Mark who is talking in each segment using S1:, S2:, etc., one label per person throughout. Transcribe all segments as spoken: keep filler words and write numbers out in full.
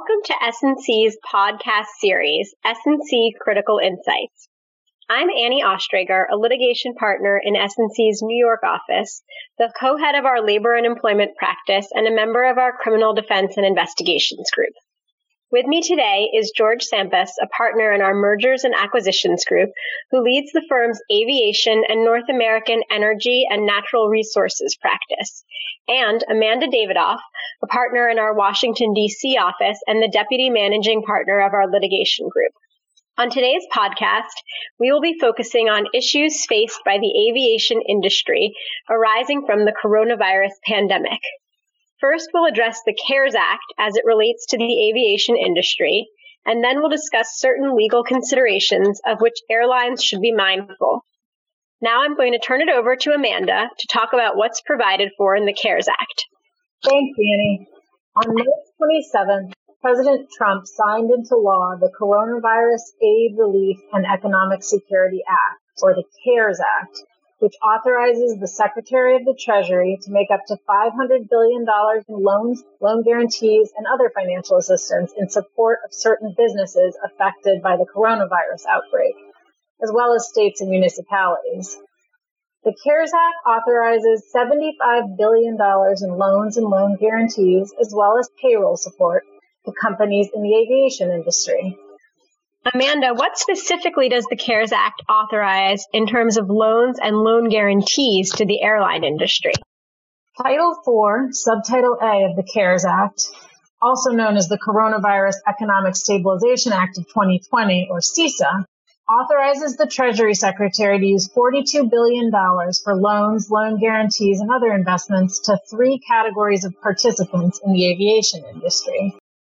S1: Welcome to S and C's podcast series, S and C Critical Insights. I'm Annie Ostrager, a litigation partner in S and C's New York office, the co-head of our labor and employment practice, and a member of our criminal defense and investigations group. With me today is George Sampas, a partner in our mergers and acquisitions group, who leads the firm's aviation and North American energy and natural resources practice, and Amanda Davidoff, a partner in our Washington, D C office and the deputy managing partner of our litigation group. On today's podcast, we will be focusing on issues faced by the aviation industry arising from the coronavirus pandemic. First, we'll address the CARES Act as it relates to the aviation industry, and then we'll discuss certain legal considerations of which airlines should be mindful. Now I'm going to turn it over to Amanda to talk about what's provided for in the CARES Act.
S2: Thanks, Annie. On March twenty-seventh, President Trump signed into law the Coronavirus Aid, Relief, and Economic Security Act, or the CARES Act, which authorizes the Secretary of the Treasury to make up to five hundred billion dollars in loans, loan guarantees, and other financial assistance in support of certain businesses affected by the coronavirus outbreak, as well as states and municipalities. The CARES Act authorizes seventy-five billion dollars in loans and loan guarantees, as well as payroll support to companies in the aviation industry.
S1: Amanda, what specifically does the CARES Act authorize in terms of loans and loan guarantees to the airline industry?
S2: Title four, Subtitle A of the CARES Act, also known as the Coronavirus Economic Stabilization Act of twenty twenty, or CESA, authorizes the Treasury Secretary to use forty-two billion dollars for loans, loan guarantees, and other investments to three categories of participants in the aviation industry.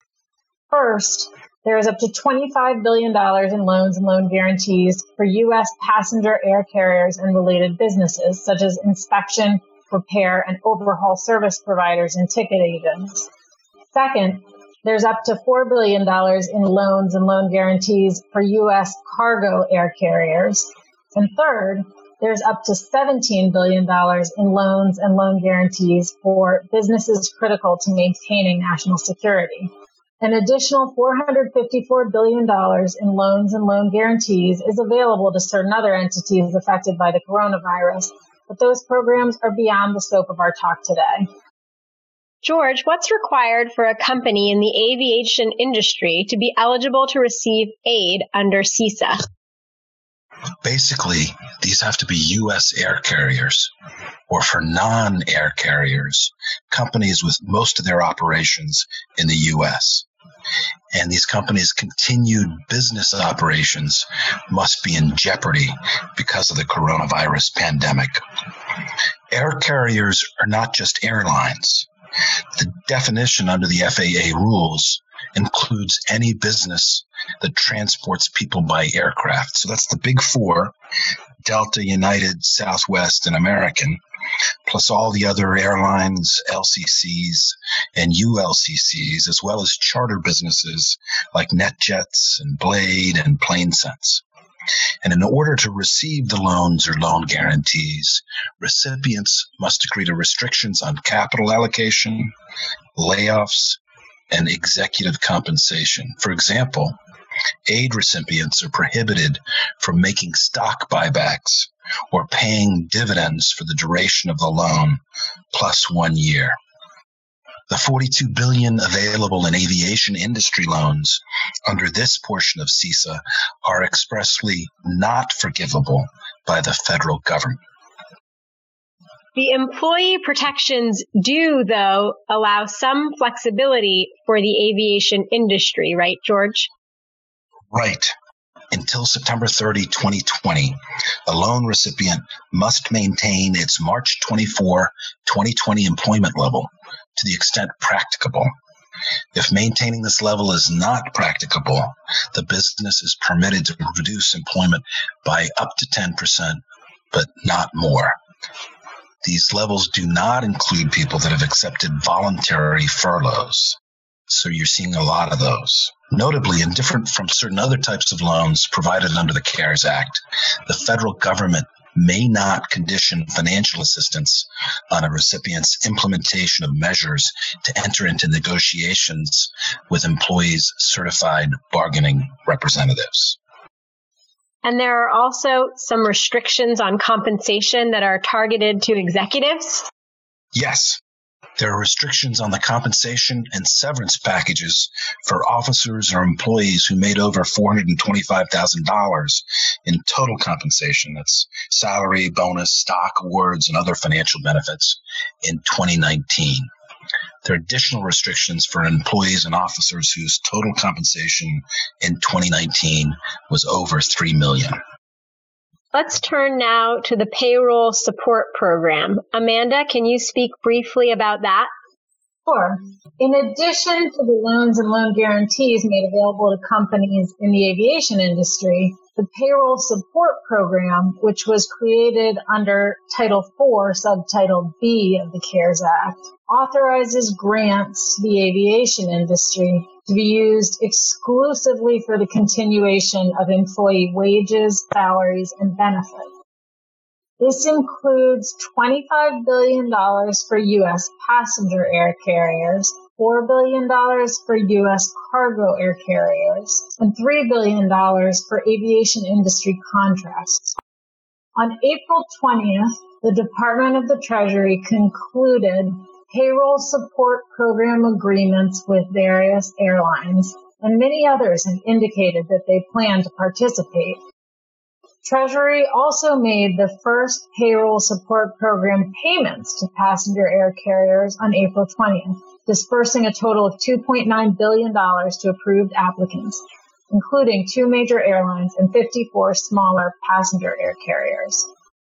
S2: First, there is up to twenty-five billion dollars in loans and loan guarantees for U S passenger air carriers and related businesses, such as inspection, repair, and overhaul service providers and ticket agents. Second, there's up to four billion dollars in loans and loan guarantees for U S cargo air carriers. And third, there's up to seventeen billion dollars in loans and loan guarantees for businesses critical to maintaining national security. An additional four hundred fifty-four billion dollars in loans and loan guarantees is available to certain other entities affected by the coronavirus, but those programs are beyond the scope of our talk today.
S1: George, what's required for a company in the aviation industry to be eligible to receive aid under CESA?
S3: Basically, these have to be U S air carriers, or for non-air carriers, companies with most of their operations in the U S. And these companies' continued business operations must be in jeopardy because of the coronavirus pandemic. Air carriers are not just airlines. The definition under the F A A rules includes any business that transports people by aircraft. So that's the big four: Delta, United, Southwest, and American, plus all the other airlines, L C Cs, and U L C Cs, as well as charter businesses like NetJets and Blade and PlaneSense. And in order to receive the loans or loan guarantees, recipients must agree to restrictions on capital allocation, layoffs, and executive compensation. For example, aid recipients are prohibited from making stock buybacks or paying dividends for the duration of the loan plus one year. The forty-two billion dollars available in aviation industry loans under this portion of CESA are expressly not forgivable by the federal government.
S1: The employee protections do, though, allow some flexibility for the aviation industry, right, George?
S3: Right. Until September thirtieth, twenty twenty, a loan recipient must maintain its March twenty-fourth, twenty twenty employment level to the extent practicable. If maintaining this level is not practicable, the business is permitted to reduce employment by up to ten percent, but not more. These levels do not include people that have accepted voluntary furloughs. So you're seeing a lot of those. Notably, and different from certain other types of loans provided under the CARES Act, the federal government may not condition financial assistance on a recipient's implementation of measures to enter into negotiations with employees' certified bargaining representatives.
S1: And there are also some restrictions on compensation that are targeted to executives?
S3: Yes. There are restrictions on the compensation and severance packages for officers or employees who made over four hundred twenty-five thousand dollars in total compensation. That's salary, bonus, stock awards, and other financial benefits in twenty nineteen. There are additional restrictions for employees and officers whose total compensation in twenty nineteen was over three million dollars.
S1: Let's turn now to the Payroll Support Program. Amanda, can you speak briefly about that?
S2: Sure. In addition to the loans and loan guarantees made available to companies in the aviation industry, the Payroll Support Program, which was created under Title four, Subtitle B of the CARES Act, authorizes grants to the aviation industry to be used exclusively for the continuation of employee wages, salaries, and benefits. This includes twenty-five billion dollars for U S passenger air carriers, four billion dollars for U S cargo air carriers, and three billion dollars for aviation industry contracts. On April twentieth, the Department of the Treasury concluded payroll support program agreements with various airlines, and many others have indicated that they plan to participate. Treasury also made the first payroll support program payments to passenger air carriers on April twentieth, dispersing a total of two point nine billion dollars to approved applicants, including two major airlines and fifty-four smaller passenger air carriers.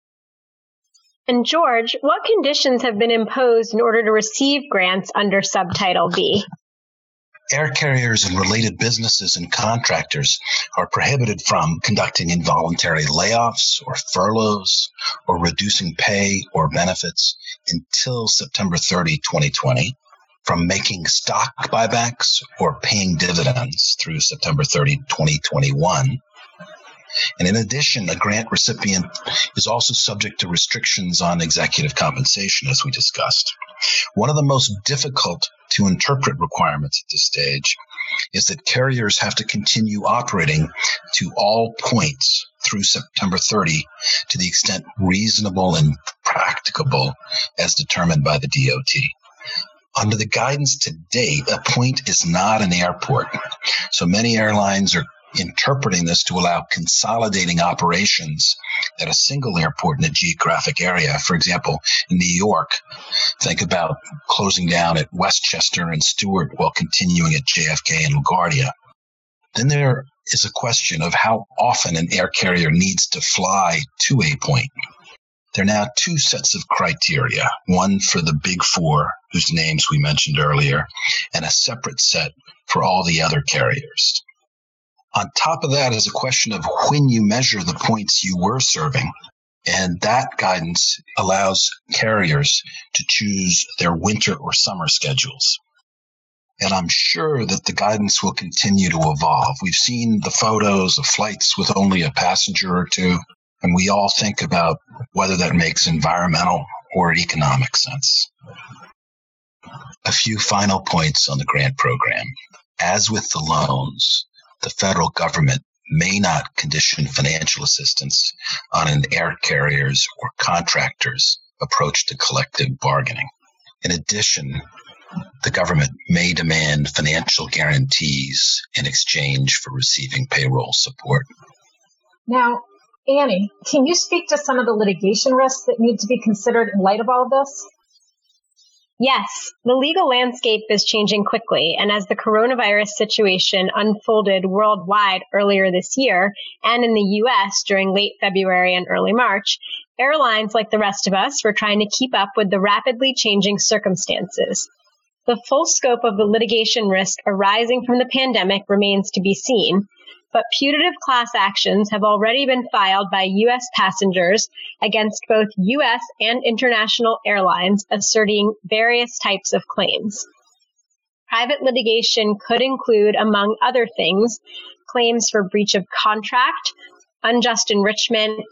S1: And George, what conditions have been imposed in order to receive grants under Subtitle B?
S3: Air carriers and related businesses and contractors are prohibited from conducting involuntary layoffs or furloughs or reducing pay or benefits until September thirtieth, twenty twenty, from making stock buybacks or paying dividends through September thirtieth, twenty twenty-one. And in addition, a grant recipient is also subject to restrictions on executive compensation, as we discussed. One of the most difficult to interpret requirements at this stage is that carriers have to continue operating to all points through September thirtieth to the extent reasonable and practicable as determined by the D O T. Under the guidance to date, a point is not an airport. So many airlines are interpreting this to allow consolidating operations at a single airport in a geographic area. For example, in New York, think about closing down at Westchester and Stewart while continuing at J F K and LaGuardia. Then there is a question of how often an air carrier needs to fly to a point. There are now two sets of criteria, one for the big four, whose names we mentioned earlier, and a separate set for all the other carriers. On top of that is a question of when you measure the points you were serving, and that guidance allows carriers to choose their winter or summer schedules. And I'm sure that the guidance will continue to evolve. We've seen the photos of flights with only a passenger or two, and we all think about whether that makes environmental or economic sense. A few final points on the grant program. As with the loans, the federal government may not condition financial assistance on an air carrier's or contractor's approach to collective bargaining. In addition, the government may demand financial guarantees in exchange for receiving payroll support.
S2: Now, Annie, can you speak to some of the litigation risks that need to be considered in light of all of this?
S1: Yes, the legal landscape is changing quickly, and as the coronavirus situation unfolded worldwide earlier this year and in the U S during late February and early March, airlines, like the rest of us, were trying to keep up with the rapidly changing circumstances. The full scope of the litigation risk arising from the pandemic remains to be seen, but putative class actions have already been filed by U S passengers against both U S and international airlines asserting various types of claims. Private litigation could include, among other things, claims for breach of contract, unjust enrichment,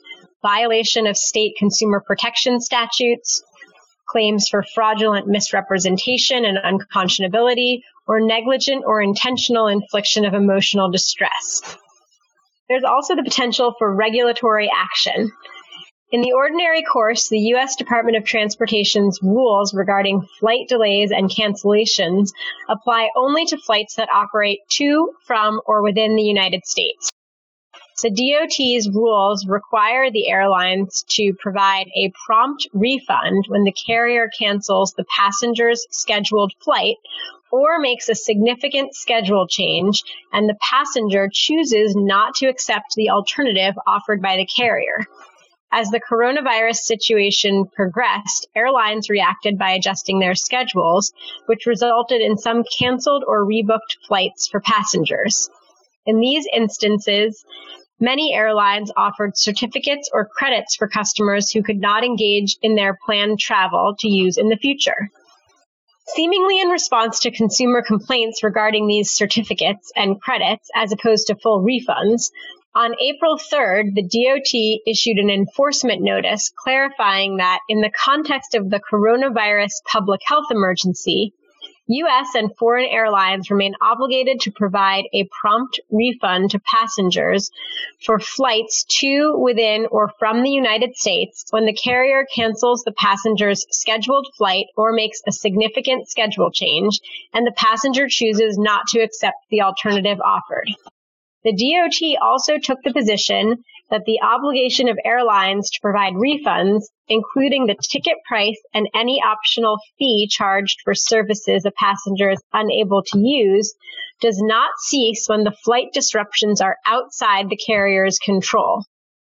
S1: violation of state consumer protection statutes, claims for fraudulent misrepresentation and unconscionability, or negligent or intentional infliction of emotional distress. There's also the potential for regulatory action. In the ordinary course, the U S Department of Transportation's rules regarding flight delays and cancellations apply only to flights that operate to, from, or within the United States. The D O T's rules require the airlines to provide a prompt refund when the carrier cancels the passenger's scheduled flight or makes a significant schedule change and the passenger chooses not to accept the alternative offered by the carrier. As the coronavirus situation progressed, airlines reacted by adjusting their schedules, which resulted in some canceled or rebooked flights for passengers. In these instances, many airlines offered certificates or credits for customers who could not engage in their planned travel to use in the future. Seemingly in response to consumer complaints regarding these certificates and credits, as opposed to full refunds, on April third, the D O T issued an enforcement notice clarifying that in the context of the coronavirus public health emergency, U S and foreign airlines remain obligated to provide a prompt refund to passengers for flights to, within, or from the United States when the carrier cancels the passenger's scheduled flight or makes a significant schedule change and the passenger chooses not to accept the alternative offered. The D O T also took the position that the obligation of airlines to provide refunds, including the ticket price and any optional fee charged for services a passenger is unable to use, does not cease when the flight disruptions are outside the carrier's control.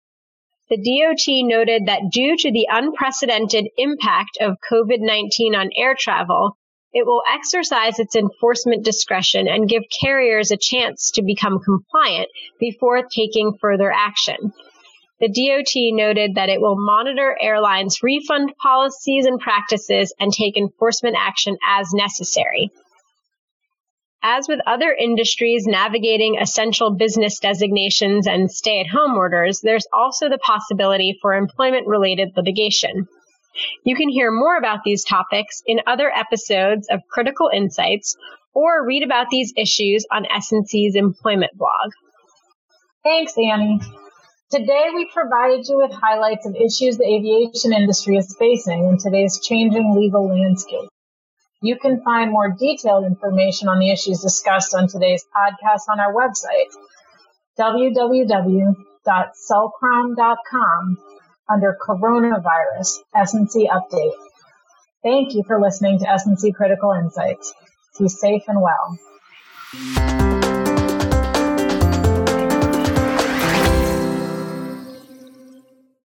S1: The D O T noted that due to the unprecedented impact of COVID nineteen on air travel, it will exercise its enforcement discretion and give carriers a chance to become compliant before taking further action. The D O T noted that it will monitor airlines' refund policies and practices and take enforcement action as necessary. As with other industries navigating essential business designations and stay-at-home orders, there's also the possibility for employment-related litigation. You can hear more about these topics in other episodes of Critical Insights or read about these issues on S and C's employment blog.
S2: Thanks, Annie. Today we provided you with highlights of issues the aviation industry is facing in today's changing legal landscape. You can find more detailed information on the issues discussed on today's podcast on our website, w w w dot cellcrom dot com. under Coronavirus S and C Update. Thank you for listening to S and C Critical Insights. Be safe and well.